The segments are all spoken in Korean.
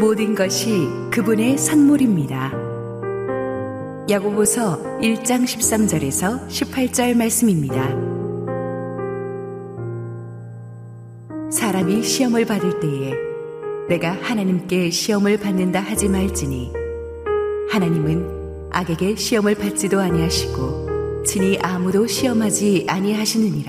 모든 것이 그분의 선물입니다. 야고보서 1장 13절에서 18절 말씀입니다. 사람이 시험을 받을 때에 내가 하나님께 시험을 받는다 하지 말지니 하나님은 악에게 시험을 받지도 아니하시고 친히 아무도 시험하지 아니하시느니라.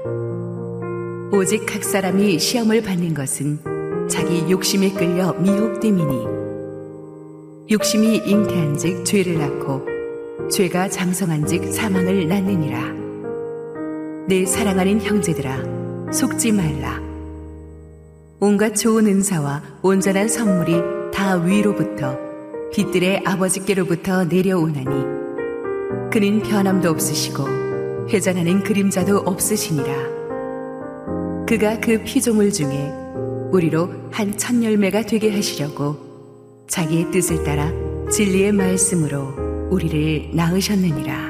오직 각 사람이 시험을 받는 것은 자기 욕심에 끌려 미혹됨이니 욕심이 잉태한즉 죄를 낳고 죄가 장성한즉 사망을 낳느니라. 내 사랑하는 형제들아, 속지 말라. 온갖 좋은 은사와 온전한 선물이 다 위로부터 빛들의 아버지께로부터 내려오나니 그는 변함도 없으시고 회전하는 그림자도 없으시니라. 그가 그 피조물 중에 우리로 한 첫 열매가 되게 하시려고 자기의 뜻을 따라 진리의 말씀으로 우리를 낳으셨느니라.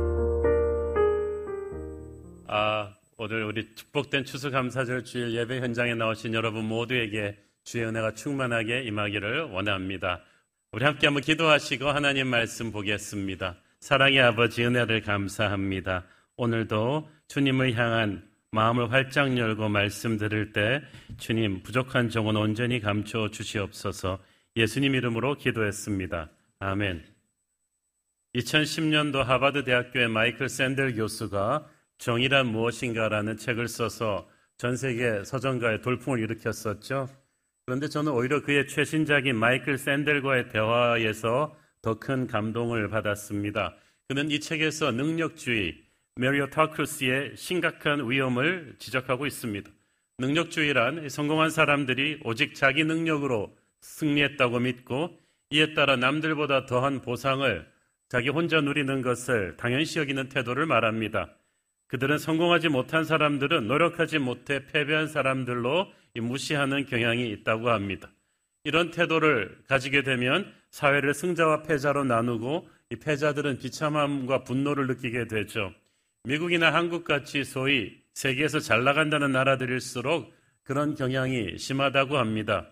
오늘 우리 축복된 추수감사절 주일 예배 현장에 나오신 여러분 모두에게 주의 은혜가 충만하게 임하기를 원합니다. 우리 함께 한번 기도하시고 하나님 말씀 보겠습니다. 사랑의 아버지, 은혜를 감사합니다. 오늘도 주님을 향한 마음을 활짝 열고 말씀 들을 때 주님, 부족한 종은 온전히 감춰 주시옵소서. 예수님 이름으로 기도했습니다. 아멘. 2010년도 하버드 대학교의 마이클 샌델 교수가 정의란 무엇인가라는 책을 써서 전 세계 서점가에 돌풍을 일으켰었죠. 그런데 저는 오히려 그의 최신작인 마이클 샌델과의 대화에서 더 큰 감동을 받았습니다. 그는 이 책에서 능력주의, 메리토크라시의 심각한 위험을 지적하고 있습니다. 능력주의란 성공한 사람들이 오직 자기 능력으로 승리했다고 믿고 이에 따라 남들보다 더한 보상을 자기 혼자 누리는 것을 당연시 여기는 태도를 말합니다. 그들은 성공하지 못한 사람들은 노력하지 못해 패배한 사람들로 무시하는 경향이 있다고 합니다. 이런 태도를 가지게 되면 사회를 승자와 패자로 나누고 이 패자들은 비참함과 분노를 느끼게 되죠. 미국이나 한국같이 소위 세계에서 잘 나간다는 나라들일수록 그런 경향이 심하다고 합니다.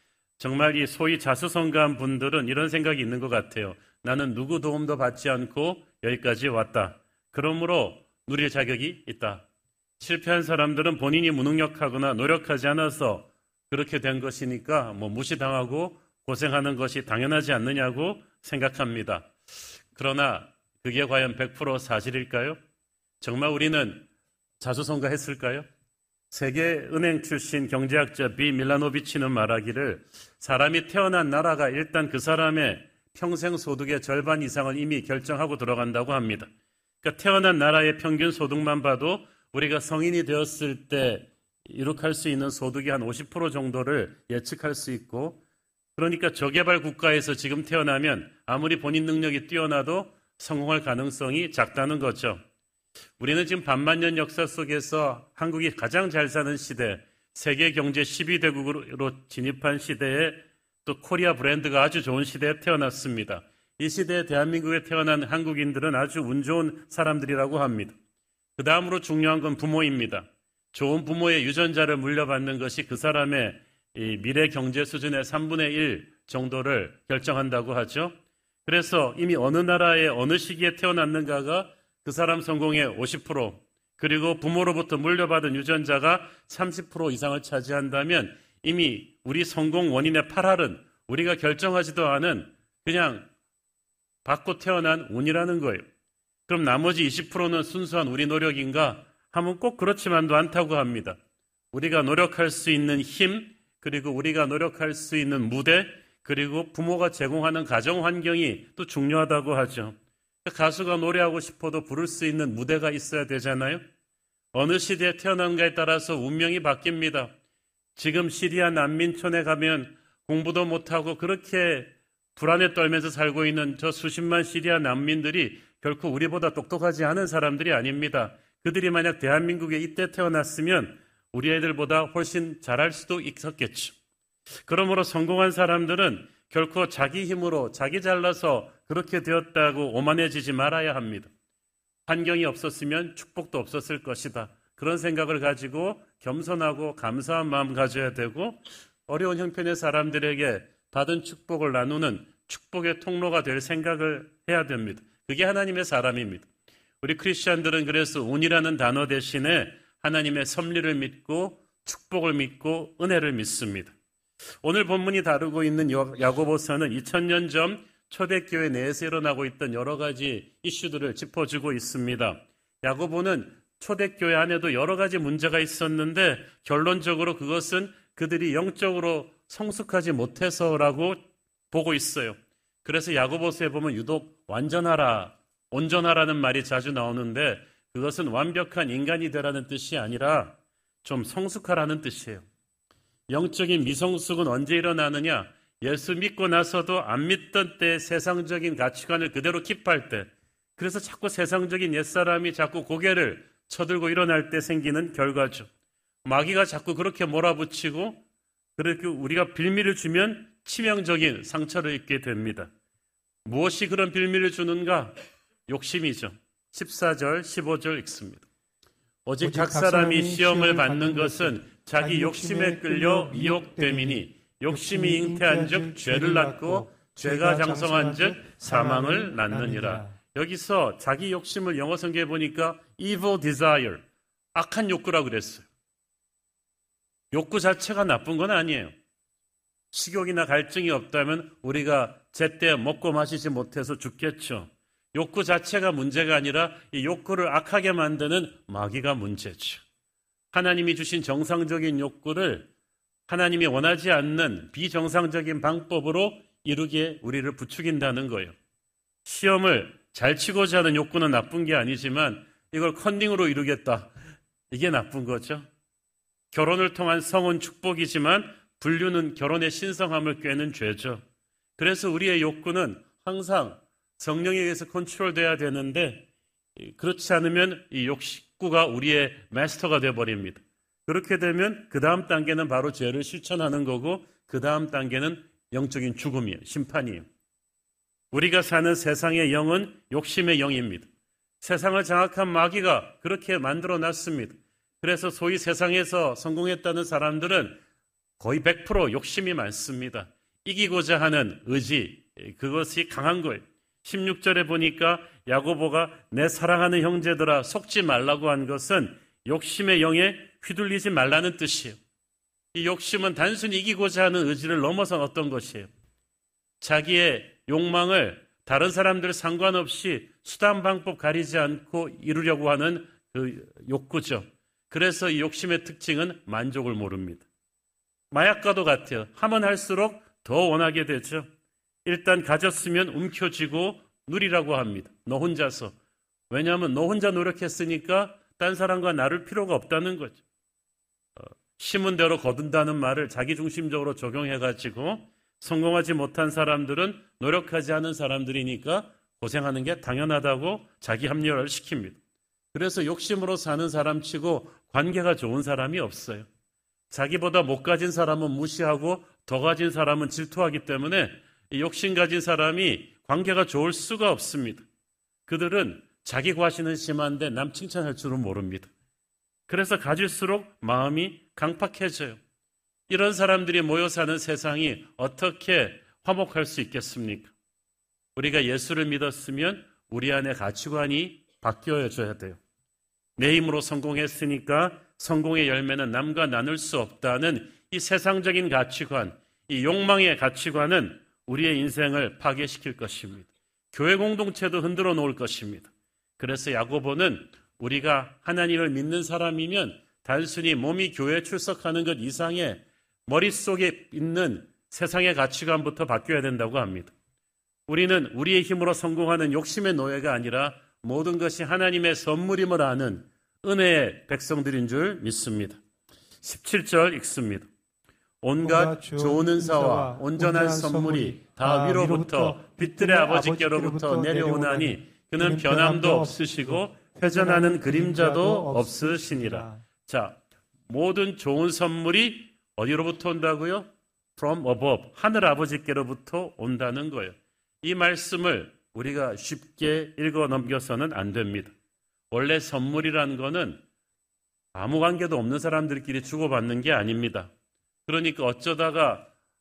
정말 이 소위 자수성가한 분들은 이런 생각이 있는 것 같아요. 나는 누구 도움도 받지 않고 여기까지 왔다. 그러므로 누릴 자격이 있다. 실패한 사람들은 본인이 무능력하거나 노력하지 않아서 그렇게 된 것이니까 무시당하고 고생하는 것이 당연하지 않느냐고 생각합니다. 그러나 그게 과연 100% 사실일까요? 정말 우리는 자수성가했을까요? 세계은행 출신 경제학자 비 밀라노비치는 말하기를 사람이 태어난 나라가 일단 그 사람의 평생 소득의 절반 이상을 이미 결정하고 들어간다고 합니다. 그러니까 태어난 나라의 평균 소득만 봐도 우리가 성인이 되었을 때 이룩할 수 있는 소득이 한 50% 정도를 예측할 수 있고, 그러니까 저개발 국가에서 지금 태어나면 아무리 본인 능력이 뛰어나도 성공할 가능성이 작다는 거죠. 우리는 지금 반만년 역사 속에서 한국이 가장 잘 사는 시대, 세계 경제 12대국으로 진입한 시대에 또 코리아 브랜드가 아주 좋은 시대에 태어났습니다. 이 시대에 대한민국에 태어난 한국인들은 아주 운 좋은 사람들이라고 합니다. 그 다음으로 중요한 건 부모입니다. 좋은 부모의 유전자를 물려받는 것이 그 사람의 이 미래 경제 수준의 3분의 1 정도를 결정한다고 하죠. 그래서 이미 어느 나라에 어느 시기에 태어났는가가 그 사람 성공의 50%, 그리고 부모로부터 물려받은 유전자가 30% 이상을 차지한다면 이미 우리 성공 원인의 8할은 우리가 결정하지도 않은 그냥 받고 태어난 운이라는 거예요. 그럼 나머지 20%는 순수한 우리 노력인가 하면 꼭 그렇지만도 않다고 합니다. 우리가 노력할 수 있는 힘, 그리고 우리가 노력할 수 있는 무대, 그리고 부모가 제공하는 가정 환경이 또 중요하다고 하죠. 가수가 노래하고 싶어도 부를 수 있는 무대가 있어야 되잖아요. 어느 시대에 태어난가에 따라서 운명이 바뀝니다. 지금 시리아 난민촌에 가면 공부도 못하고 그렇게 불안에 떨면서 살고 있는 저 수십만 시리아 난민들이 결코 우리보다 똑똑하지 않은 사람들이 아닙니다. 그들이 만약 대한민국에 이때 태어났으면 우리 애들보다 훨씬 잘할 수도 있었겠죠. 그러므로 성공한 사람들은 결코 자기 힘으로 자기 잘나서 그렇게 되었다고 오만해지지 말아야 합니다. 환경이 없었으면 축복도 없었을 것이다. 그런 생각을 가지고 겸손하고 감사한 마음 가져야 되고, 어려운 형편의 사람들에게 받은 축복을 나누는 축복의 통로가 될 생각을 해야 됩니다. 그게 하나님의 사람입니다. 우리 크리스천들은 그래서 운이라는 단어 대신에 하나님의 섭리를 믿고 축복을 믿고 은혜를 믿습니다. 오늘 본문이 다루고 있는 야고보서는 2000년 전 초대교회 내에서 일어나고 있던 여러 가지 이슈들을 짚어주고 있습니다. 야고보는 초대교회 안에도 여러 가지 문제가 있었는데 결론적으로 그것은 그들이 영적으로 성숙하지 못해서라고 보고 있어요. 그래서 야고보서에 보면 유독 완전하라, 온전하라는 말이 자주 나오는데 그것은 완벽한 인간이 되라는 뜻이 아니라 좀 성숙하라는 뜻이에요. 영적인 미성숙은 언제 일어나느냐? 예수 믿고 나서도 안 믿던 때 세상적인 가치관을 그대로 킵할 때, 그래서 자꾸 세상적인 옛사람이 자꾸 고개를 쳐들고 일어날 때 생기는 결과죠. 마귀가 자꾸 그렇게 몰아붙이고 그렇게 우리가 빌미를 주면 치명적인 상처를 입게 됩니다. 무엇이 그런 빌미를 주는가? 욕심이죠. 14절, 15절 읽습니다. 오직 각 사람이 시험을 받는 것은 자기 욕심에 끌려 미혹됨이니 욕심이 잉태한 즉 죄를 낳고 죄가 장성한 즉 사망을 낳느니라. 여기서 자기 욕심을 영어 성경에 보니까 evil desire, 악한 욕구라고 그랬어요. 욕구 자체가 나쁜 건 아니에요. 식욕이나 갈증이 없다면 우리가 제때 먹고 마시지 못해서 죽겠죠. 욕구 자체가 문제가 아니라 이 욕구를 악하게 만드는 마귀가 문제죠. 하나님이 주신 정상적인 욕구를 하나님이 원하지 않는 비정상적인 방법으로 이루기에 우리를 부추긴다는 거예요. 시험을 잘 치고자 하는 욕구는 나쁜 게 아니지만 이걸 컨닝으로 이루겠다. 이게 나쁜 거죠. 결혼을 통한 성은 축복이지만 불륜은 결혼의 신성함을 꿰는 죄죠. 그래서 우리의 욕구는 항상 성령에 의해서 컨트롤돼야 되는데 그렇지 않으면 이 욕구가 우리의 마스터가 되어버립니다. 그렇게 되면 그 다음 단계는 바로 죄를 실천하는 거고 그 다음 단계는 영적인 죽음이에요. 심판이에요. 우리가 사는 세상의 영은 욕심의 영입니다. 세상을 장악한 마귀가 그렇게 만들어놨습니다. 그래서 소위 세상에서 성공했다는 사람들은 거의 100% 욕심이 많습니다. 이기고자 하는 의지, 그것이 강한 거예요. 16절에 보니까 야고보가 내 사랑하는 형제들아 속지 말라고 한 것은 욕심의 영에 휘둘리지 말라는 뜻이에요. 이 욕심은 단순히 이기고자 하는 의지를 넘어선 어떤 것이에요. 자기의 욕망을 다른 사람들 상관없이 수단 방법 가리지 않고 이루려고 하는 그 욕구죠. 그래서 이 욕심의 특징은 만족을 모릅니다. 마약과도 같아요. 하면 할수록 더 원하게 되죠. 일단 가졌으면 움켜쥐고 누리라고 합니다. 너 혼자서. 왜냐하면 너 혼자 노력했으니까 딴 사람과 나를 필요가 없다는 거죠. 심은 대로 거둔다는 말을 자기중심적으로 적용해가지고 성공하지 못한 사람들은 노력하지 않은 사람들이니까 고생하는 게 당연하다고 자기 합리화를 시킵니다. 그래서 욕심으로 사는 사람치고 관계가 좋은 사람이 없어요. 자기보다 못 가진 사람은 무시하고 더 가진 사람은 질투하기 때문에 욕심 가진 사람이 관계가 좋을 수가 없습니다. 그들은 자기 과시는 심한데 남 칭찬할 줄은 모릅니다. 그래서 가질수록 마음이 강팍해져요. 이런 사람들이 모여 사는 세상이 어떻게 화목할 수 있겠습니까? 우리가 예수를 믿었으면 우리 안에 가치관이 바뀌어져야 돼요. 내 힘으로 성공했으니까 성공의 열매는 남과 나눌 수 없다는 이 세상적인 가치관, 이 욕망의 가치관은 우리의 인생을 파괴시킬 것입니다. 교회 공동체도 흔들어 놓을 것입니다. 그래서 야고보는 우리가 하나님을 믿는 사람이면 단순히 몸이 교회에 출석하는 것 이상의 머릿속에 있는 세상의 가치관부터 바뀌어야 된다고 합니다. 우리는 우리의 힘으로 성공하는 욕심의 노예가 아니라 모든 것이 하나님의 선물임을 아는 은혜의 백성들인 줄 믿습니다. 17절 읽습니다. 온갖 좋은 은사와 온전한 선물이 다 위로부터 빛들의 아버지께로부터 내려오나니 그는 변함도 없으시고 회전하는 그림자도 없으시니라. 자, 모든 좋은 선물이 어디로부터 온다고요? From above, 하늘 아버지께로부터 온다는 거예요. 이 말씀을 우리가 쉽게 읽어 넘겨서는 안 됩니다. 원래 선물이란 거는 아무 관계도 없는 사람들끼리 주고받는 게 아닙니다. 그러니까 어쩌다가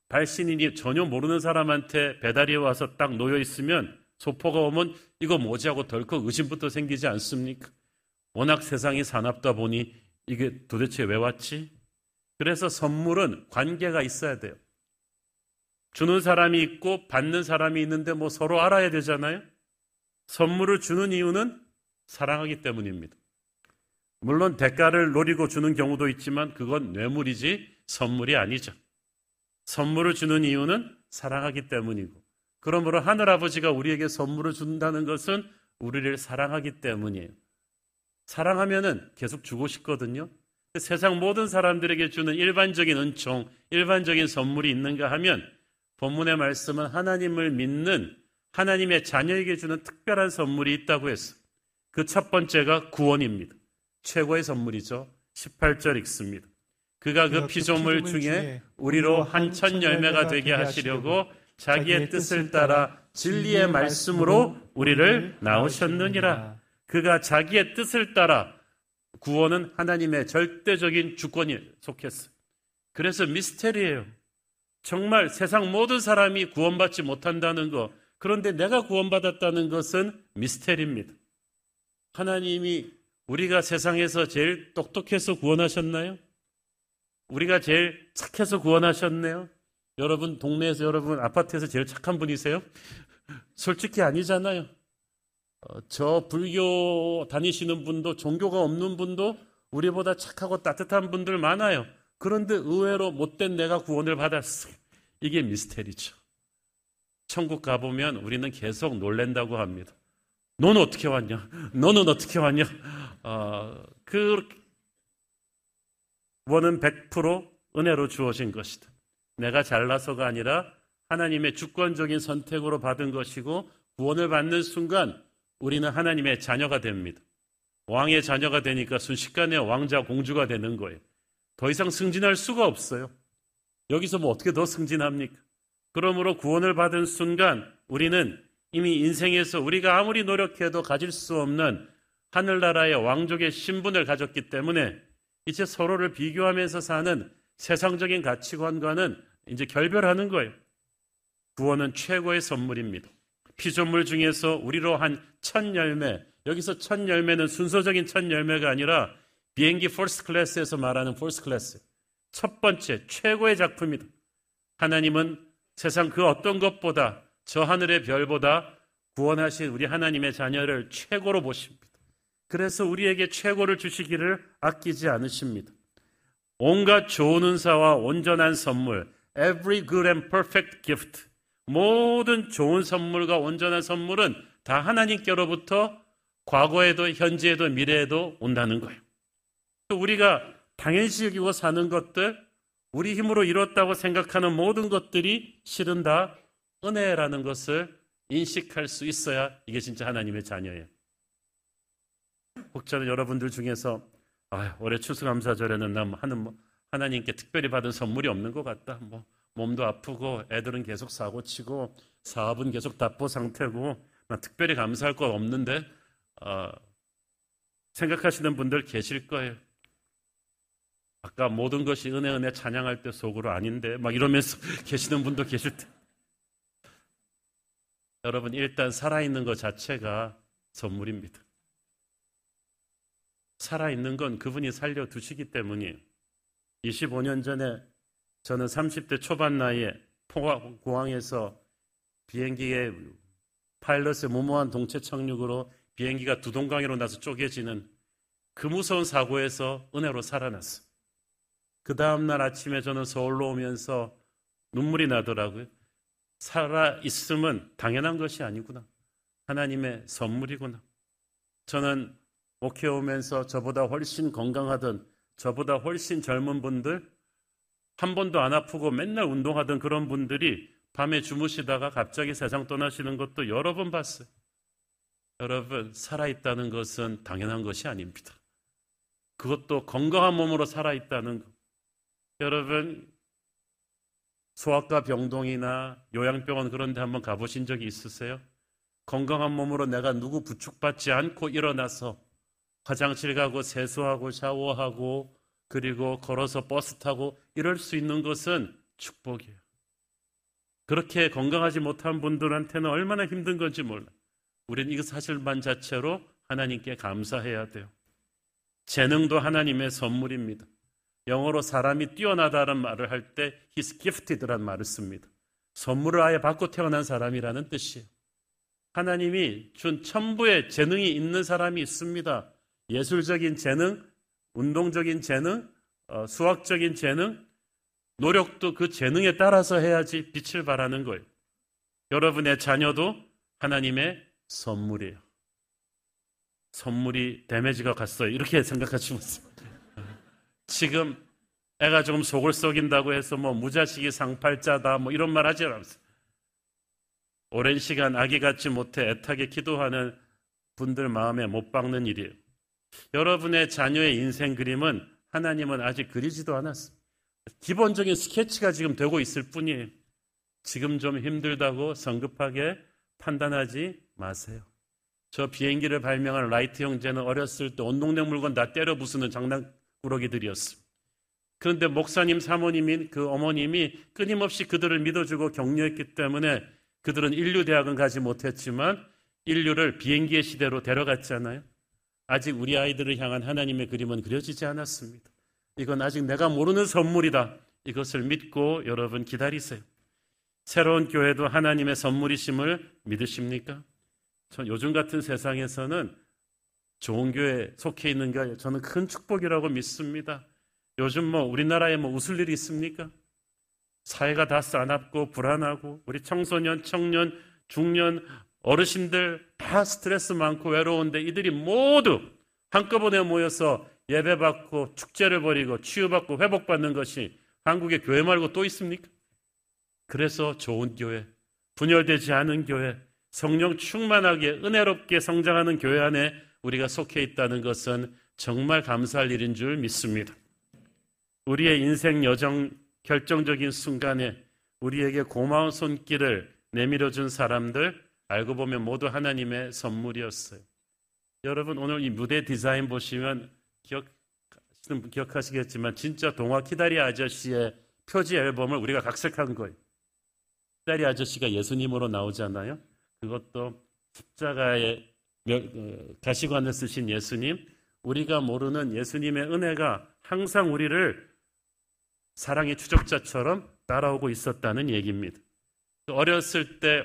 발신인이 전혀 모르는 사람한테 배달이 와서 딱 놓여 있으면 소포가 오면 이거 뭐지 하고 덜컥 의심부터 생기지 않습니까? 워낙 세상이 사납다 보니 이게 도대체 왜 왔지? 그래서 선물은 관계가 있어야 돼요. 주는 사람이 있고 받는 사람이 있는데 뭐 서로 알아야 되잖아요. 선물을 주는 이유는 사랑하기 때문입니다. 물론 대가를 노리고 주는 경우도 있지만 그건 뇌물이지 선물이 아니죠. 선물을 주는 이유는 사랑하기 때문이고, 그러므로 하늘아버지가 우리에게 선물을 준다는 것은 우리를 사랑하기 때문이에요. 사랑하면은 계속 주고 싶거든요. 세상 모든 사람들에게 주는 일반적인 은총, 일반적인 선물이 있는가 하면 본문의 말씀은 하나님을 믿는 하나님의 자녀에게 주는 특별한 선물이 있다고 했어요. 그 첫 번째가 구원입니다. 최고의 선물이죠. 18절 읽습니다. 그가 그 피조물 중에 우리로 한 천 열매가 되게 하시려고 자기의 뜻을 따라 진리의 말씀으로 우리를 낳으셨느니라. 그가 자기의 뜻을 따라, 구원은 하나님의 절대적인 주권이 속했어요. 그래서 미스테리예요. 정말 세상 모든 사람이 구원받지 못한다는 것, 그런데 내가 구원받았다는 것은 미스테리입니다. 하나님이 우리가 세상에서 제일 똑똑해서 구원하셨나요? 우리가 제일 착해서 구원하셨네요? 여러분 동네에서, 여러분 아파트에서 제일 착한 분이세요? 솔직히 아니잖아요. 저 불교 다니시는 분도, 종교가 없는 분도 우리보다 착하고 따뜻한 분들 많아요. 그런데 의외로 못된 내가 구원을 받았어요. 이게 미스테리죠. 천국 가보면 우리는 계속 놀랜다고 합니다. 너는 어떻게 왔냐? 너는 어떻게 왔냐? 그 구원은 100% 은혜로 주어진 것이다. 내가 잘나서가 아니라 하나님의 주권적인 선택으로 받은 것이고, 구원을 받는 순간 우리는 하나님의 자녀가 됩니다. 왕의 자녀가 되니까 순식간에 왕자 공주가 되는 거예요. 더 이상 승진할 수가 없어요. 여기서 뭐 어떻게 더 승진합니까? 그러므로 구원을 받은 순간 우리는 이미 인생에서 우리가 아무리 노력해도 가질 수 없는 하늘나라의 왕족의 신분을 가졌기 때문에 이제 서로를 비교하면서 사는 세상적인 가치관과는 이제 결별하는 거예요. 구원은 최고의 선물입니다. 피조물 중에서 우리로 한 천 열매, 여기서 천 열매는 순서적인 천 열매가 아니라 비행기 퍼스트 클래스에서 말하는 퍼스트 클래스, 첫 번째 최고의 작품이다. 하나님은 세상 그 어떤 것보다, 저 하늘의 별보다 구원하신 우리 하나님의 자녀를 최고로 보십니다. 그래서 우리에게 최고를 주시기를 아끼지 않으십니다. 온갖 좋은 은사와 온전한 선물, every good and perfect gift, 모든 좋은 선물과 온전한 선물은 다 하나님께로부터 과거에도 현재에도 미래에도 온다는 거예요. 우리가 당연시 여기고 사는 것들, 우리 힘으로 이뤘다고 생각하는 모든 것들이 실은 다 은혜라는 것을 인식할 수 있어야 이게 진짜 하나님의 자녀예요. 혹자는 여러분들 중에서 올해 추수감사절에는 난 하나님께 특별히 받은 선물이 없는 것 같다. 몸도 아프고 애들은 계속 사고치고 사업은 계속 답보 상태고 난 특별히 감사할 것 없는데 생각하시는 분들 계실 거예요. 아까 모든 것이 은혜 찬양할 때 속으로 아닌데 막 이러면서 계시는 분도 계실 때, 여러분 일단 살아있는 것 자체가 선물입니다. 살아있는 건 그분이 살려두시기 때문이에요. 25년 전에 저는 30대 초반 나이에 포항에서 비행기에 파일럿의 무모한 동체 착륙으로 비행기가 두동강으로 나서 쪼개지는 그 무서운 사고에서 은혜로 살아났어요. 그 다음날 아침에 저는 서울로 오면서 눈물이 나더라고요. 살아있음은 당연한 것이 아니구나. 하나님의 선물이구나. 저는 목회 오면서 저보다 훨씬 건강하던, 저보다 훨씬 젊은 분들, 한 번도 안 아프고 맨날 운동하던 그런 분들이 밤에 주무시다가 갑자기 세상 떠나시는 것도 여러 번 봤어요. 여러분, 살아있다는 것은 당연한 것이 아닙니다. 그것도 건강한 몸으로 살아있다는 것. 여러분, 소아과 병동이나 요양병원 그런 데 한번 가보신 적이 있으세요? 건강한 몸으로 내가 누구 부축받지 않고 일어나서 화장실 가고 세수하고 샤워하고 그리고 걸어서 버스 타고 이럴 수 있는 것은 축복이에요. 그렇게 건강하지 못한 분들한테는 얼마나 힘든 건지 몰라요. 우리는 이 사실만 자체로 하나님께 감사해야 돼요. 재능도 하나님의 선물입니다. 영어로 사람이 뛰어나다는 말을 할 때 He's gifted라는 말을 씁니다. 선물을 아예 받고 태어난 사람이라는 뜻이에요. 하나님이 준 천부의 재능이 있는 사람이 있습니다. 예술적인 재능, 운동적인 재능, 수학적인 재능, 노력도 그 재능에 따라서 해야지 빛을 발하는 거예요. 여러분의 자녀도 하나님의 선물이에요. 선물이 데미지가 갔어요. 이렇게 생각하시면 지금 애가 조금 속을 썩인다고 해서 뭐 무자식이 상팔자다 뭐 이런 말 하지 않았어요. 오랜 시간 아기 갖지 못해 애타게 기도하는 분들 마음에 못 박는 일이에요. 여러분의 자녀의 인생 그림은 하나님은 아직 그리지도 않았습니다. 기본적인 스케치가 지금 되고 있을 뿐이에요. 지금 좀 힘들다고 성급하게 판단하지 마세요. 저 비행기를 발명한 라이트 형제는 어렸을 때 온 동네 물건 다 때려 부수는 장난꾸러기들이었어요. 그런데 목사님 사모님인 그 어머님이 끊임없이 그들을 믿어주고 격려했기 때문에 그들은 인류대학은 가지 못했지만 인류를 비행기의 시대로 데려갔잖아요. 아직 우리 아이들을 향한 하나님의 그림은 그려지지 않았습니다. 이건 아직 내가 모르는 선물이다. 이것을 믿고 여러분 기다리세요. 새로운 교회도 하나님의 선물이심을 믿으십니까? 전 요즘 같은 세상에서는 좋은 교회에 속해 있는 게 저는 큰 축복이라고 믿습니다. 요즘 뭐 우리나라에 뭐 웃을 일이 있습니까? 사회가 다 싸납고 불안하고 우리 청소년, 청년, 중년, 어르신들 다 스트레스 많고 외로운데 이들이 모두 한꺼번에 모여서 예배받고 축제를 벌이고 치유받고 회복받는 것이 한국의 교회 말고 또 있습니까? 그래서 좋은 교회, 분열되지 않은 교회, 성령 충만하게 은혜롭게 성장하는 교회 안에 우리가 속해 있다는 것은 정말 감사할 일인 줄 믿습니다. 우리의 인생 여정 결정적인 순간에 우리에게 고마운 손길을 내밀어준 사람들 알고 보면 모두 하나님의 선물이었어요. 여러분 오늘 이 무대 디자인 보시면 기억하시겠지만 진짜 동화 키다리 아저씨의 표지 앨범을 우리가 각색한 거예요. 키다리 아저씨가 예수님으로 나오잖아요. 그것도 십자가에 가시관을 쓰신 예수님, 우리가 모르는 예수님의 은혜가 항상 우리를 사랑의 추적자처럼 따라오고 있었다는 얘기입니다. 어렸을 때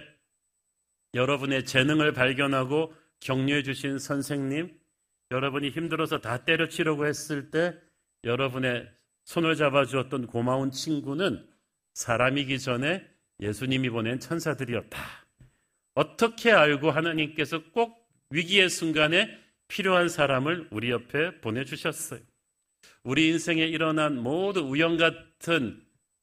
여러분의 재능을 발견하고 격려해 주신 선생님, 여러분이 힘들어서 다 때려치려고 했을 때 여러분의 손을 잡아주었던 고마운 친구는 사람이기 전에 예수님이 보낸 천사들이었다. 어떻게 알고 하나님께서 꼭 위기의 순간에 필요한 사람을 우리 옆에 보내주셨어요. 우리 인생에 일어난 모두 우연 같은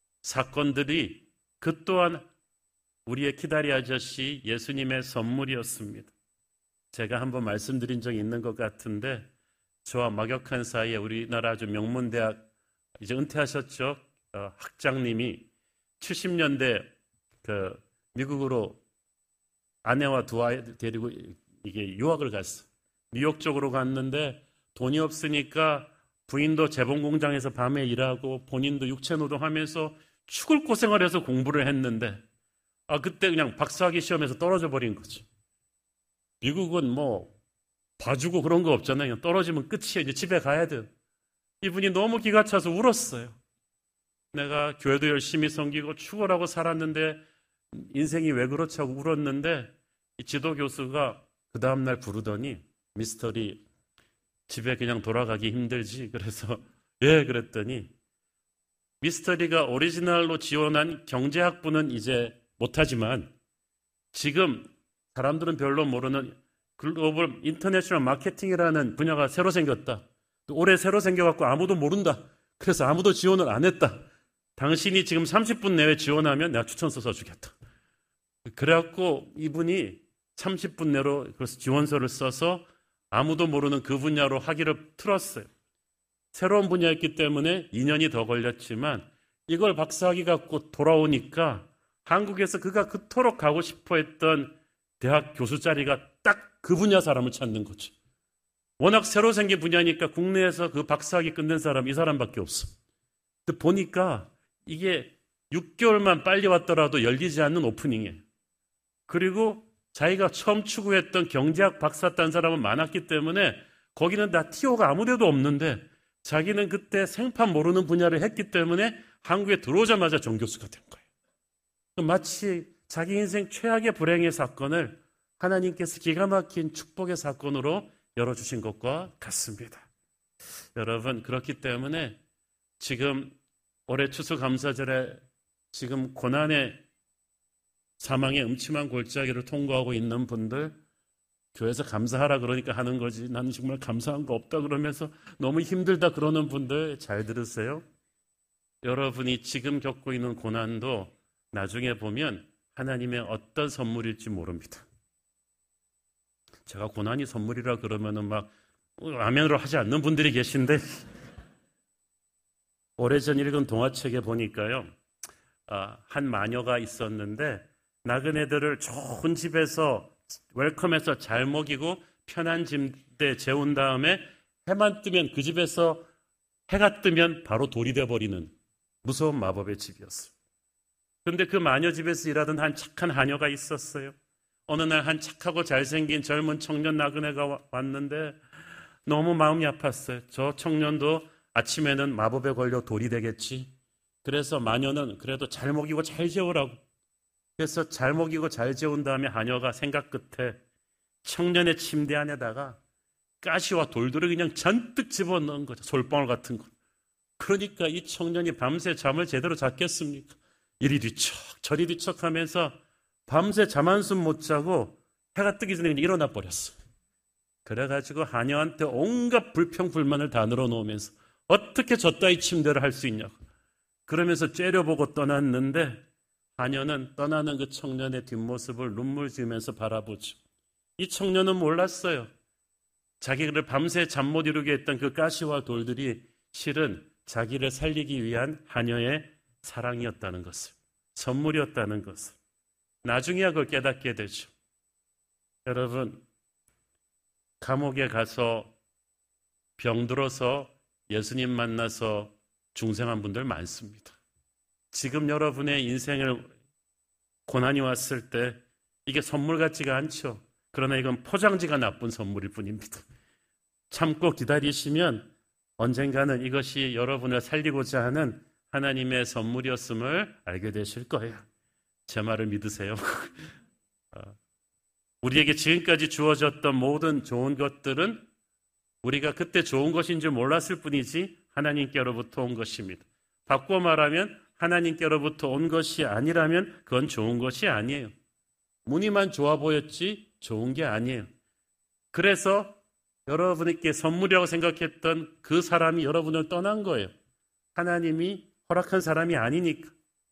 사건들이 그 또한 우리의 키다리 아저씨 예수님의 선물이었습니다. 제가 한번 말씀드린 적이 있는 것 같은데 저와 막역한 사이에 우리나라 아주 명문대학 이제 은퇴하셨죠. 학장님이 70년대 미국으로 아내와 두 아이 데리고 이게 유학을 갔어. 뉴욕 쪽으로 갔는데 돈이 없으니까 부인도 재봉공장에서 밤에 일하고 본인도 육체노동하면서 죽을 고생을 해서 공부를 했는데 그때 그냥 박사학위 시험에서 떨어져 버린 거죠. 미국은 뭐 봐주고 그런 거 없잖아요. 그냥 떨어지면 끝이에요. 이제 집에 가야 돼요. 이분이 너무 기가 차서 울었어요. 내가 교회도 열심히 섬기고 축구하고 살았는데 인생이 왜 그렇지 하고 울었는데 이 지도 교수가 그 다음날 부르더니 미스터리 집에 그냥 돌아가기 힘들지? 그래서 예 그랬더니 미스터리가 오리지널로 지원한 경제학부는 이제 못하지만 지금 사람들은 별로 모르는 글로벌 인터내셔널 마케팅이라는 분야가 새로 생겼다. 올해 새로 생겨갖고 아무도 모른다. 그래서 아무도 지원을 안 했다. 당신이 지금 30분 내에 지원하면 내가 추천서 써주겠다. 그래갖고 이분이 30분 내로 그래서 지원서를 써서 아무도 모르는 그 분야로 학위를 틀었어요. 새로운 분야였기 때문에 2년이 더 걸렸지만 이걸 박사학위 갖고 돌아오니까 한국에서 그가 그토록 가고 싶어 했던 대학 교수 자리가 딱 그 분야 사람을 찾는 거죠. 워낙 새로 생긴 분야니까 국내에서 그 박사학위 끝낸 사람 이 사람밖에 없어. 근데 보니까 이게 6개월만 빨리 왔더라도 열리지 않는 오프닝이에요. 그리고 자기가 처음 추구했던 경제학 박사 딴 사람은 많았기 때문에 거기는 다 티오가 아무데도 없는데 자기는 그때 생판 모르는 분야를 했기 때문에 한국에 들어오자마자 정교수가 된 거예요. 마치 자기 인생 최악의 불행의 사건을 하나님께서 기가 막힌 축복의 사건으로 열어주신 것과 같습니다. 여러분, 그렇기 때문에 지금 올해 추수감사절에 지금 고난의 사망의 음침한 골짜기를 통과하고 있는 분들, 교회에서 감사하라 그러니까 하는 거지 나는 정말 감사한 거 없다 그러면서 너무 힘들다 그러는 분들 잘 들으세요. 여러분이 지금 겪고 있는 고난도 나중에 보면 하나님의 어떤 선물일지 모릅니다. 제가 고난이 선물이라 그러면은 막 아멘으로 하지 않는 분들이 계신데 오래전 읽은 동화책에 보니까요, 한 마녀가 있었는데 나그네들을 좋은 집에서 웰컴해서 잘 먹이고 편한 침대에 재운 다음에 해만 뜨면 그 집에서 해가 뜨면 바로 돌이 돼버리는 무서운 마법의 집이었어요. 그런데 그 마녀 집에서 일하던 한 착한 하녀가 있었어요. 어느 날 한 착하고 잘생긴 젊은 청년 나그네가 왔는데 너무 마음이 아팠어요. 저 청년도 아침에는 마법에 걸려 돌이 되겠지. 그래서 마녀는 그래도 잘 먹이고 잘 재우라고. 그래서 잘 먹이고 잘 재운 다음에 하녀가 생각 끝에 청년의 침대 안에다가 가시와 돌들을 그냥 잔뜩 집어넣은 거죠. 솔방울 같은 거. 그러니까 이 청년이 밤새 잠을 제대로 잤겠습니까? 이리 뒤척 저리 뒤척 하면서 밤새 잠 한숨 못 자고 해가 뜨기 전에 일어나 버렸어요. 그래가지고 하녀한테 온갖 불평불만을 다 늘어놓으면서 어떻게 저 따위 침대를 할 수 있냐고 그러면서 째려보고 떠났는데 하녀는 떠나는 그 청년의 뒷모습을 눈물 지으면서 바라보죠. 이 청년은 몰랐어요. 자기를 밤새 잠 못 이루게 했던 그 가시와 돌들이 실은 자기를 살리기 위한 하녀의 사랑이었다는 것을, 선물이었다는 것을. 나중에야 그걸 깨닫게 되죠. 여러분, 감옥에 가서 병들어서 예수님 만나서 중생한 분들 많습니다. 지금 여러분의 인생을 고난이 왔을 때 이게 선물 같지가 않죠. 그러나 이건 포장지가 나쁜 선물일 뿐입니다. 참고 기다리시면 언젠가는 이것이 여러분을 살리고자 하는 하나님의 선물이었음을 알게 되실 거예요. 제 말을 믿으세요. 우리에게 지금까지 주어졌던 모든 좋은 것들은 우리가 그때 좋은 것인 줄 몰랐을 뿐이지 하나님께로부터 온 것입니다. 바꿔 말하면 하나님께로부터 온 것이 아니라면 그건 좋은 것이 아니에요. 무늬만 좋아 보였지 좋은 게 아니에요. 그래서 여러분에게 선물이라고 생각했던 그 사람이 여러분을 떠난 거예요. 하나님이 허락한 사람이 아니니까.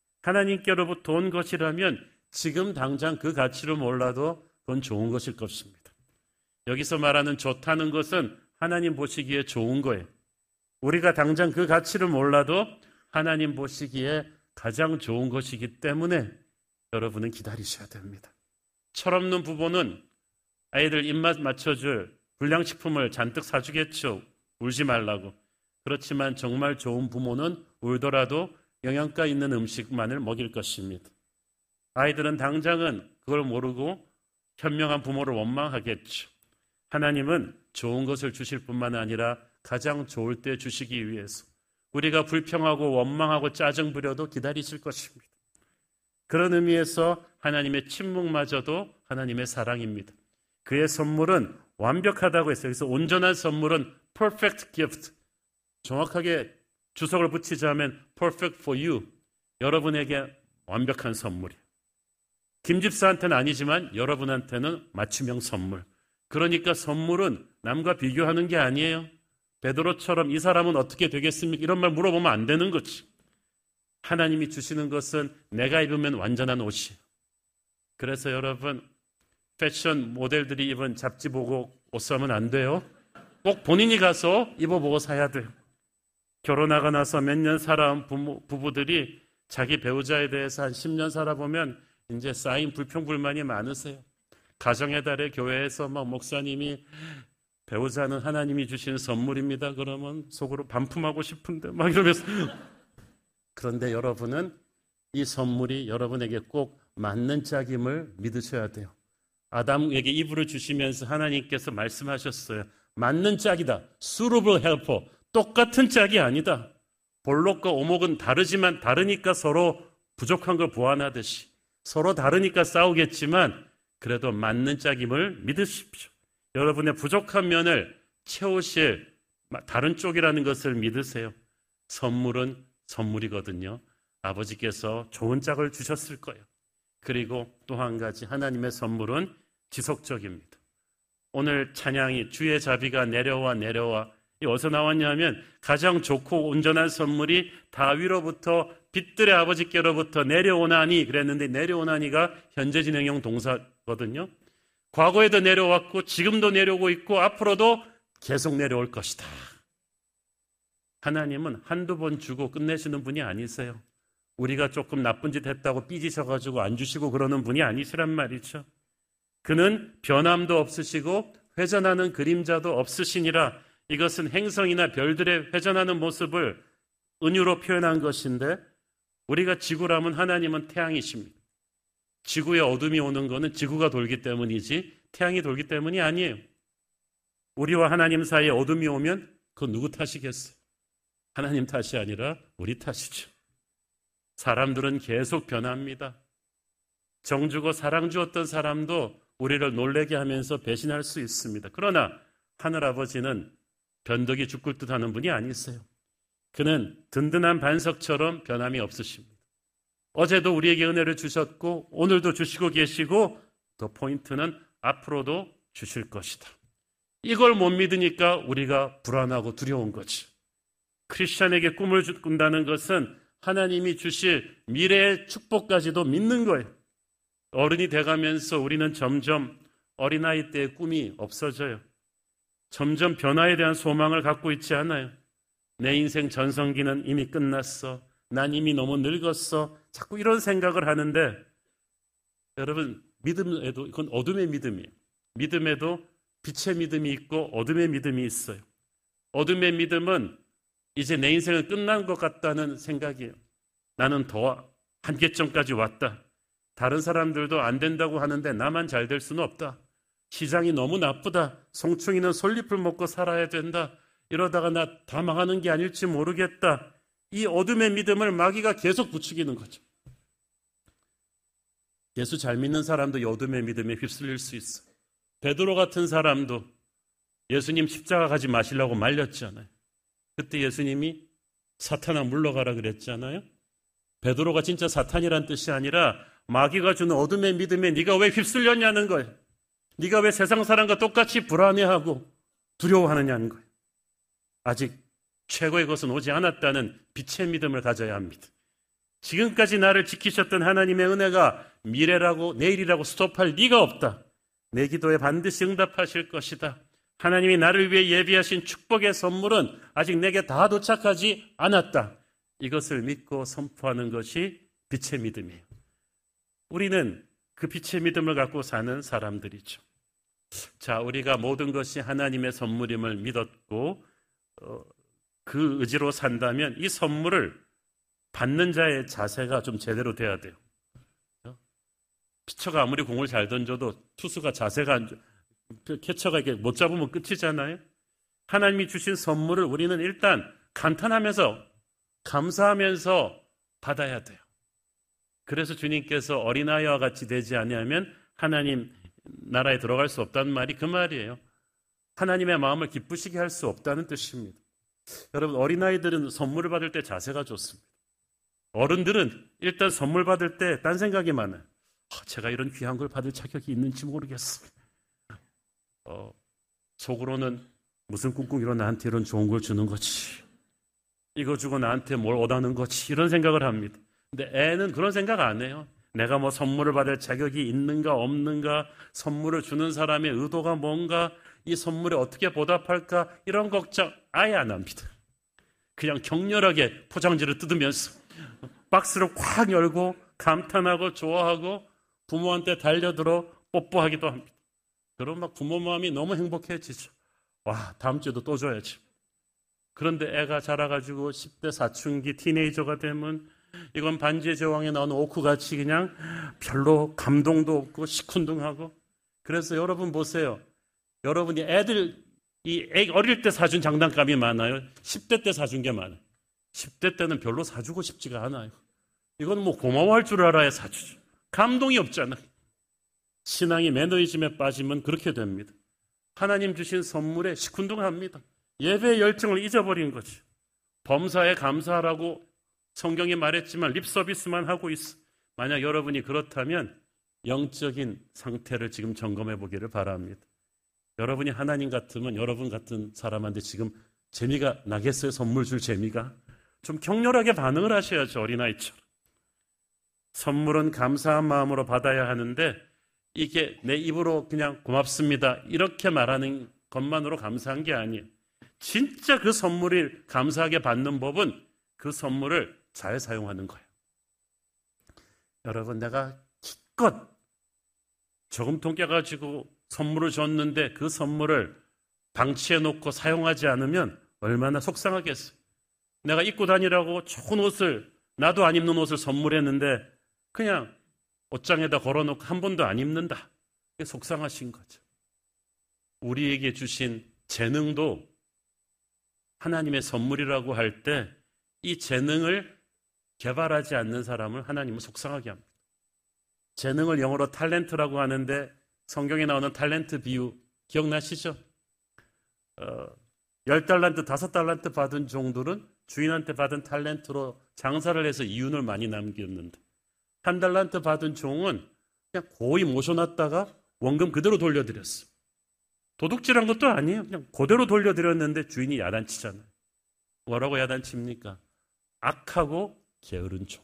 하나님께로부터 온 것이라면 지금 당장 그 가치를 몰라도 그건 좋은 것일 것입니다. 여기서 말하는 좋다는 것은 하나님 보시기에 좋은 거예요. 우리가 당장 그 가치를 몰라도 하나님 보시기에 가장 좋은 것이기 때문에 여러분은 기다리셔야 됩니다. 철없는 부모는 아이들 입맛 맞춰줄 불량식품을 잔뜩 사주겠죠. 울지 말라고. 그렇지만 정말 좋은 부모는 울더라도 영양가 있는 음식만을 먹일 것입니다. 아이들은 당장은 그걸 모르고 현명한 부모를 원망하겠죠. 하나님은 좋은 것을 주실 뿐만 아니라 가장 좋을 때 주시기 위해서 우리가 불평하고 원망하고 짜증 부려도 기다리실 것입니다. 그런 의미에서 하나님의 침묵마저도 하나님의 사랑입니다. 그의 선물은 완벽하다고 했어요. 그래서 온전한 선물은 perfect gift. 정확하게 주석을 붙이자면 perfect for you. 여러분에게 완벽한 선물이에요. 김 집사한테는 아니지만 여러분한테는 맞춤형 선물. 그러니까 선물은 남과 비교하는 게 아니에요. 베드로처럼 이 사람은 어떻게 되겠습니까? 이런 말 물어보면 안 되는 거지. 하나님이 주시는 것은 내가 입으면 완전한 옷이에요. 그래서 여러분, 패션 모델들이 입은 잡지 보고 옷 사면 안 돼요. 꼭 본인이 가서 입어보고 사야 돼요. 결혼하고 나서 몇 년 살아온 부부들이 자기 배우자에 대해서 한 10년 살아보면 이제 쌓인 불평불만이 많으세요. 가정의 달에 교회에서 막 목사님이 배우자는 하나님이 주신 선물입니다. 그러면 속으로 반품하고 싶은데 막 이러면서. 그런데 여러분은 이 선물이 여러분에게 꼭 맞는 짝임을 믿으셔야 돼요. 아담에게 이브를 주시면서 하나님께서 말씀하셨어요. 맞는 짝이다. suitable helper. 똑같은 짝이 아니다. 볼록과 오목은 다르지만 다르니까 서로 부족한 걸 보완하듯이 서로 다르니까 싸우겠지만 그래도 맞는 짝임을 믿으십시오. 여러분의 부족한 면을 채우실 다른 쪽이라는 것을 믿으세요. 선물은 선물이거든요. 아버지께서 좋은 짝을 주셨을 거예요. 그리고 또 한 가지 하나님의 선물은 지속적입니다. 오늘 찬양이 주의 자비가 내려와 이 어디서 나왔냐면 가장 좋고 온전한 선물이 다위로부터 빛들의 아버지께로부터 내려오나니 그랬는데 내려오나니가 현재 진행형 동사거든요. 과거에도 내려왔고 지금도 내려오고 있고 앞으로도 계속 내려올 것이다. 하나님은 한두 번 주고 끝내시는 분이 아니세요. 우리가 조금 나쁜 짓 했다고 삐지셔가지고 안 주시고 그러는 분이 아니시란 말이죠. 그는 변함도 없으시고 회전하는 그림자도 없으시니라. 이것은 행성이나 별들의 회전하는 모습을 은유로 표현한 것인데 우리가 지구라면 하나님은 태양이십니다. 지구에 어둠이 오는 것은 지구가 돌기 때문이지 태양이 돌기 때문이 아니에요. 우리와 하나님 사이에 어둠이 오면 그건 누구 탓이겠어요? 하나님 탓이 아니라 우리 탓이죠. 사람들은 계속 변합니다. 정 주고 사랑 주었던 사람도 우리를 놀라게 하면서 배신할 수 있습니다. 그러나 하늘아버지는 변덕이 죽을 듯 하는 분이 아니세요. 그는 든든한 반석처럼 변함이 없으십니다. 어제도 우리에게 은혜를 주셨고 오늘도 주시고 계시고 더 포인트는 앞으로도 주실 것이다. 이걸 못 믿으니까 우리가 불안하고 두려운 거지. 크리스찬에게 꿈을 꾼다는 것은 하나님이 주실 미래의 축복까지도 믿는 거예요. 어른이 돼가면서 우리는 점점 어린아이 때의 꿈이 없어져요. 점점 변화에 대한 소망을 갖고 있지 않아요. 내 인생 전성기는 이미 끝났어. 난 이미 너무 늙었어. 자꾸 이런 생각을 하는데 여러분 믿음에도 이건 어둠의 믿음이에요. 믿음에도 빛의 믿음이 있고 어둠의 믿음이 있어요. 어둠의 믿음은 이제 내 인생은 끝난 것 같다는 생각이에요. 나는 더 한계점까지 왔다. 다른 사람들도 안 된다고 하는데 나만 잘 될 수는 없다. 시장이 너무 나쁘다. 송충이는 솔잎을 먹고 살아야 된다. 이러다가 나 다 망하는 게 아닐지 모르겠다. 이 어둠의 믿음을 마귀가 계속 부추기는 거죠. 예수 잘 믿는 사람도 이 어둠의 믿음에 휩쓸릴 수 있어. 베드로 같은 사람도 예수님 십자가 가지 마시려고 말렸잖아요. 그때 예수님이 사탄아 물러가라 그랬잖아요. 베드로가 진짜 사탄이란 뜻이 아니라 마귀가 주는 어둠의 믿음에 네가 왜 휩쓸렸냐는 거예요. 네가 왜 세상 사람과 똑같이 불안해하고 두려워하느냐는 거예요. 아직 최고의 것은 오지 않았다는 빛의 믿음을 가져야 합니다. 지금까지 나를 지키셨던 하나님의 은혜가 미래라고 내일이라고 스톱할 리가 없다. 내 기도에 반드시 응답하실 것이다. 하나님이 나를 위해 예비하신 축복의 선물은 아직 내게 다 도착하지 않았다. 이것을 믿고 선포하는 것이 빛의 믿음이에요. 우리는 그 빛의 믿음을 갖고 사는 사람들이죠. 자, 우리가 모든 것이 하나님의 선물임을 믿었고 그 의지로 산다면 이 선물을 받는 자의 자세가 좀 제대로 돼야 돼요. 피처가 아무리 공을 잘 던져도 투수가 자세가 캐쳐가 이렇게 못 잡으면 끝이잖아요. 하나님이 주신 선물을 우리는 일단 감탄하면서 감사하면서 받아야 돼요. 그래서 주님께서 어린아이와 같이 되지 아니하면 하나님 나라에 들어갈 수 없다는 말이 그 말이에요. 하나님의 마음을 기쁘시게 할 수 없다는 뜻입니다. 여러분, 어린아이들은 선물을 받을 때 자세가 좋습니다. 어른들은 일단 선물 받을 때 딴 생각이 많아요. 제가 이런 귀한 걸 받을 자격이 있는지 모르겠어요. 속으로는 무슨 꿍꿍이로 나한테 이런 좋은 걸 주는 거지. 이거 주고 나한테 뭘 얻하는 거지. 이런 생각을 합니다. 근데 애는 그런 생각 안 해요. 내가 뭐 선물을 받을 자격이 있는가 없는가, 선물을 주는 사람의 의도가 뭔가, 이 선물에 어떻게 보답할까, 이런 걱정 아예 안 합니다. 그냥 격렬하게 포장지를 뜯으면서 박스를 콱 열고 감탄하고 좋아하고 부모한테 달려들어 뽀뽀하기도 합니다. 그럼 막 부모 마음이 너무 행복해지죠. 와, 다음 주에도 또 줘야지. 그런데 애가 자라가지고 10대 사춘기 티네이저가 되면 이건 반지의 제왕에 나오는 오크같이 그냥 별로 감동도 없고 시큰둥하고. 그래서 여러분 보세요. 여러분이 애기 어릴 때 사준 장난감이 많아요? 10대 때 사준 게 많아요? 10대 때는 별로 사주고 싶지가 않아요. 이건 뭐 고마워할 줄 알아야 사주죠. 감동이 없잖아요. 신앙이 매너이즘에 빠지면 그렇게 됩니다. 하나님 주신 선물에 시큰둥합니다. 예배의 열정을 잊어버린 거죠. 범사에 감사하라고 성경이 말했지만 립서비스만 하고 있어. 만약 여러분이 그렇다면 영적인 상태를 지금 점검해 보기를 바랍니다. 여러분이 하나님 같으면 여러분 같은 사람한테 지금 재미가 나겠어요? 선물 줄 재미가? 좀 격렬하게 반응을 하셔야죠. 어린아이처럼. 선물은 감사한 마음으로 받아야 하는데 이게 내 입으로 그냥 고맙습니다 이렇게 말하는 것만으로 감사한 게 아니에요. 진짜 그 선물을 감사하게 받는 법은 그 선물을 잘 사용하는 거예요. 여러분, 내가 기껏 저금통 깨가지고 선물을 줬는데 그 선물을 방치해 놓고 사용하지 않으면 얼마나 속상하겠어요. 내가 입고 다니라고 좋은 옷을, 나도 안 입는 옷을 선물했는데 그냥 옷장에다 걸어놓고 한 번도 안 입는다. 그게 속상하신 거죠. 우리에게 주신 재능도 하나님의 선물이라고 할 때 이 재능을 개발하지 않는 사람을 하나님은 속상하게 합니다. 재능을 영어로 탤런트라고 하는데 성경에 나오는 탤런트 비유 기억나시죠? 10달란트, 5달란트 받은 종들은 주인한테 받은 탤런트로 장사를 해서 이윤을 많이 남겼는데 1달란트 받은 종은 그냥 고이 모셔놨다가 원금 그대로 돌려드렸어. 도둑질한 것도 아니에요. 그냥 그대로 돌려드렸는데 주인이 야단치잖아요. 뭐라고 야단칩니까? 악하고 게으른 종아.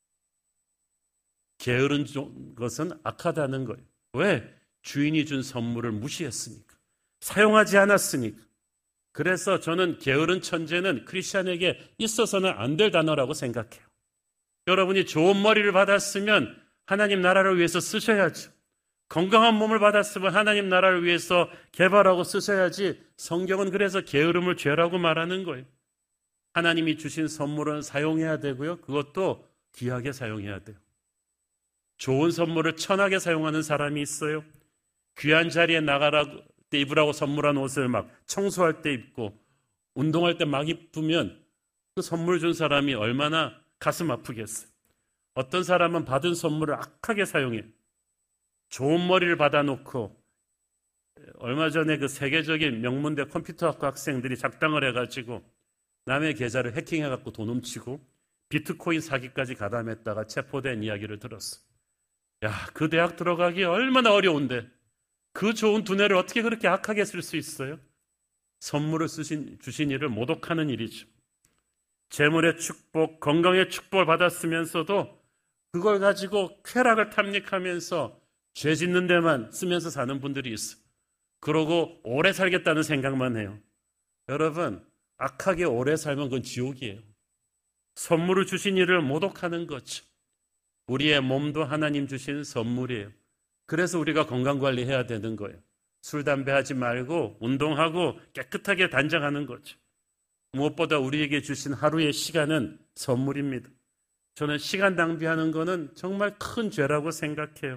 게으른 것은 악하다는 거예요. 왜? 주인이 준 선물을 무시했으니까. 사용하지 않았으니까. 그래서 저는 게으른 천재는 크리스찬에게 있어서는 안 될 단어라고 생각해요. 여러분이 좋은 머리를 받았으면 하나님 나라를 위해서 쓰셔야죠. 건강한 몸을 받았으면 하나님 나라를 위해서 개발하고 쓰셔야지. 성경은 그래서 게으름을 죄라고 말하는 거예요. 하나님이 주신 선물은 사용해야 되고요. 그것도 귀하게 사용해야 돼요. 좋은 선물을 천하게 사용하는 사람이 있어요. 귀한 자리에 나가라고 때 입으라고 선물한 옷을 막 청소할 때 입고 운동할 때 막 입으면 그 선물 준 사람이 얼마나 가슴 아프겠어요. 어떤 사람은 받은 선물을 악하게 사용해요. 좋은 머리를 받아놓고 얼마 전에 그 세계적인 명문대 컴퓨터학과 학생들이 작당을 해가지고 남의 계좌를 해킹해갖고 돈 훔치고 비트코인 사기까지 가담했다가 체포된 이야기를 들었어. 야, 그 대학 들어가기 얼마나 어려운데 그 좋은 두뇌를 어떻게 그렇게 악하게 쓸 수 있어요? 선물을 주신 일을 모독하는 일이죠. 재물의 축복, 건강의 축복을 받았으면서도 그걸 가지고 쾌락을 탐닉하면서 죄 짓는 데만 쓰면서 사는 분들이 있어. 그러고 오래 살겠다는 생각만 해요. 여러분, 악하게 오래 살면 그건 지옥이에요. 선물을 주신 일을 모독하는 거죠. 우리의 몸도 하나님 주신 선물이에요. 그래서 우리가 건강관리해야 되는 거예요. 술, 담배 하지 말고 운동하고 깨끗하게 단장하는 거죠. 무엇보다 우리에게 주신 하루의 시간은 선물입니다. 저는 시간 낭비하는 거는 정말 큰 죄라고 생각해요.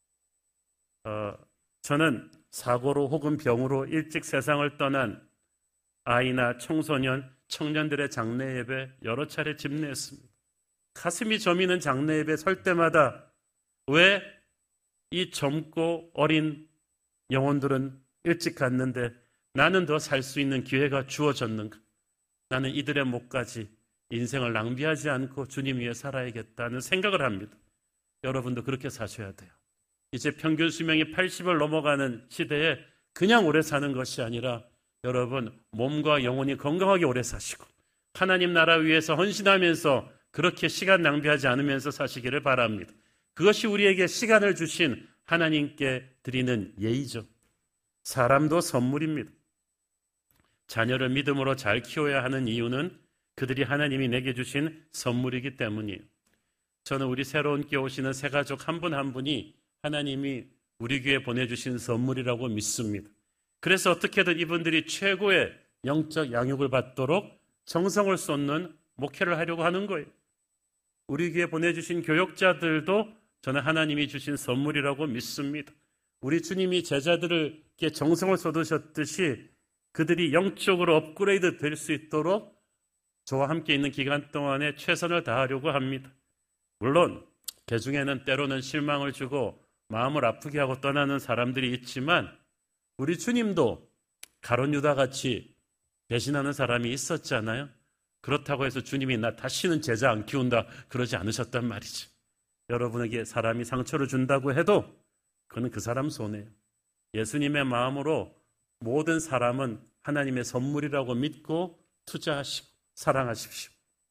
저는 사고로 혹은 병으로 일찍 세상을 떠난 아이나 청소년, 청년들의 장례 예배 여러 차례 집례했습니다. 가슴이 저미는 장례 예배 설 때마다 왜 이 젊고 어린 영혼들은 일찍 갔는데 나는 더 살 수 있는 기회가 주어졌는가? 나는 이들의 목까지 인생을 낭비하지 않고 주님 위해 살아야겠다는 생각을 합니다. 여러분도 그렇게 사셔야 돼요. 이제 평균 수명이 80을 넘어가는 시대에 그냥 오래 사는 것이 아니라 여러분 몸과 영혼이 건강하게 오래 사시고 하나님 나라 위해서 헌신하면서 그렇게 시간 낭비하지 않으면서 사시기를 바랍니다. 그것이 우리에게 시간을 주신 하나님께 드리는 예의죠. 사람도 선물입니다. 자녀를 믿음으로 잘 키워야 하는 이유는 그들이 하나님이 내게 주신 선물이기 때문이에요. 저는 우리 새로운 교회 오시는 새 가족 한 분 한 분이 하나님이 우리 교회에 보내주신 선물이라고 믿습니다. 그래서 어떻게든 이분들이 최고의 영적 양육을 받도록 정성을 쏟는 목회를 하려고 하는 거예요. 우리 교회 보내주신 교역자들도 저는 하나님이 주신 선물이라고 믿습니다. 우리 주님이 제자들에게 정성을 쏟으셨듯이 그들이 영적으로 업그레이드 될 수 있도록 저와 함께 있는 기간 동안에 최선을 다하려고 합니다. 물론 그 중에는 때로는 실망을 주고 마음을 아프게 하고 떠나는 사람들이 있지만 우리 주님도 가룟 유다같이 배신하는 사람이 있었잖아요. 그렇다고 해서 주님이 나 다시는 제자 안 키운다 그러지 않으셨단 말이죠. 여러분에게 사람이 상처를 준다고 해도 그건 그 사람 손해예요. 예수님의 마음으로 모든 사람은 하나님의 선물이라고 믿고 투자하시고 사랑하십시오.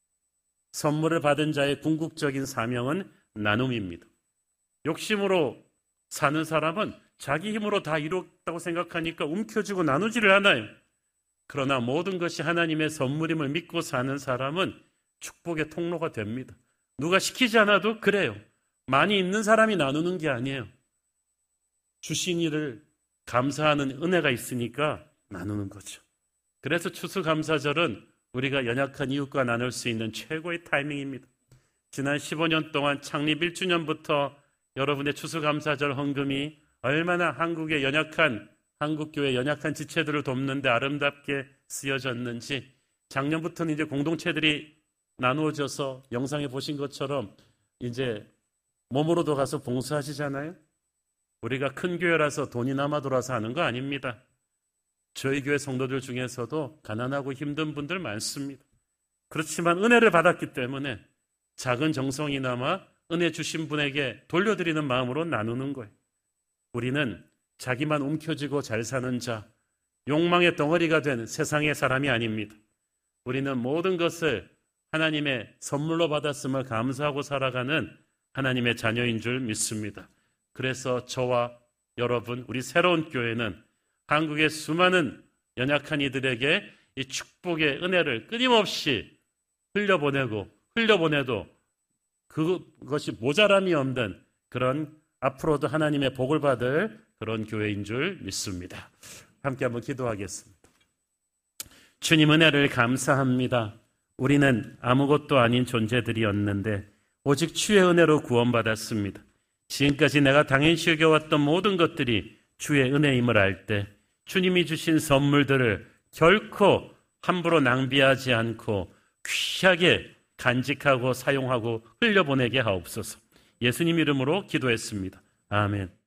선물을 받은 자의 궁극적인 사명은 나눔입니다. 욕심으로 사는 사람은 자기 힘으로 다 이뤘다고 생각하니까 움켜쥐고 나누지를 않아요. 그러나 모든 것이 하나님의 선물임을 믿고 사는 사람은 축복의 통로가 됩니다. 누가 시키지 않아도 그래요. 많이 있는 사람이 나누는 게 아니에요. 주신 일을 감사하는 은혜가 있으니까 나누는 거죠. 그래서 추수감사절은 우리가 연약한 이웃과 나눌 수 있는 최고의 타이밍입니다. 지난 15년 동안 창립 1주년부터 여러분의 추수감사절 헌금이 얼마나 한국의 연약한 한국교회 연약한 지체들을 돕는 데 아름답게 쓰여졌는지, 작년부터는 이제 공동체들이 나누어져서 영상에 보신 것처럼 이제 몸으로도 가서 봉사하시잖아요. 우리가 큰 교회라서 돈이 남아 돌아서 하는 거 아닙니다. 저희 교회 성도들 중에서도 가난하고 힘든 분들 많습니다. 그렇지만 은혜를 받았기 때문에 작은 정성이나마 은혜 주신 분에게 돌려드리는 마음으로 나누는 거예요. 우리는 자기만 움켜쥐고 잘 사는 자, 욕망의 덩어리가 된 세상의 사람이 아닙니다. 우리는 모든 것을 하나님의 선물로 받았음을 감사하고 살아가는 하나님의 자녀인 줄 믿습니다. 그래서 저와 여러분, 우리 새로운 교회는 한국의 수많은 연약한 이들에게 이 축복의 은혜를 끊임없이 흘려보내도 그것이 모자람이 없는 그런 앞으로도 하나님의 복을 받을 그런 교회인 줄 믿습니다. 함께 한번 기도하겠습니다. 주님, 은혜를 감사합니다. 우리는 아무것도 아닌 존재들이었는데 오직 주의 은혜로 구원받았습니다. 지금까지 내가 당연시 여겨왔던 모든 것들이 주의 은혜임을 알 때 주님이 주신 선물들을 결코 함부로 낭비하지 않고 귀하게 간직하고 사용하고 흘려보내게 하옵소서. 예수님 이름으로 기도했습니다. 아멘.